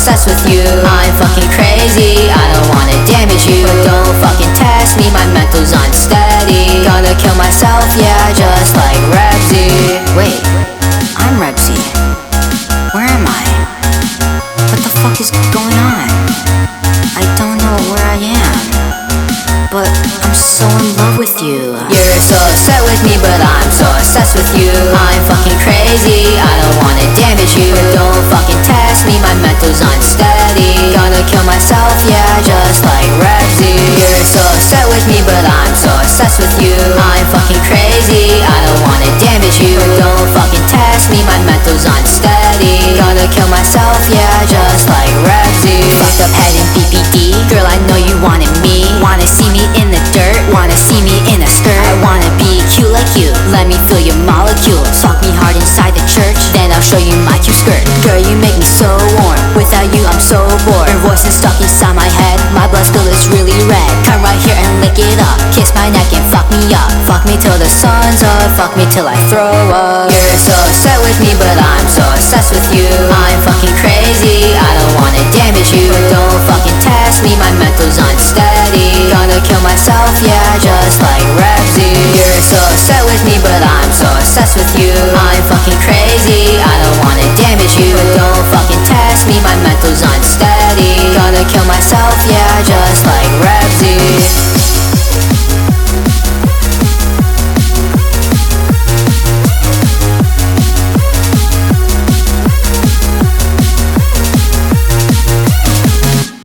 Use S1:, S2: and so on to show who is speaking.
S1: obsessed with you. I'm fucking crazy, I don't wanna damage you, but don't fucking test me, my mental's unsteady. Gonna kill myself, yeah, just like Rebsy.
S2: Wait, I'm Rebsy. Where am I? What the fuck is going on? I don't know where I am, but I'm so in love with you.
S1: You're so upset with me, but I'm so obsessed with you. I'm fucking crazy, I don't wanna damage you, but don't fucking test me, my mental's unsteady. Gonna kill myself, yeah, just like Rebsy. You're so upset with me, but I'm so obsessed with you. I'm fucking crazy, I don't wanna damage you, but don't fucking test me, my mental's unsteady. Gonna kill myself, yeah, just like Rebsy.
S2: Fucked up head in BPD, girl, I know you wanted me. Wanna see me in the dirt, wanna see me in a skirt. I wanna be cute like you, let me feel your molecules. Fuck me hard inside the church, then I'll show you my cute skirt. Girl, you make me so warm, without you I'm so bored. Your voice is stuck inside my head, my blood still is really red. Come right here and lick it up, kiss my neck and fuck me up.
S1: Fuck me till the sun's up, fuck me till I throw up. You're so upset with me, but I'm so obsessed with you. I'm fucking crazy, I don't wanna damage you, but don't fucking test me, my mental's unsteady. Gonna kill myself, yeah, just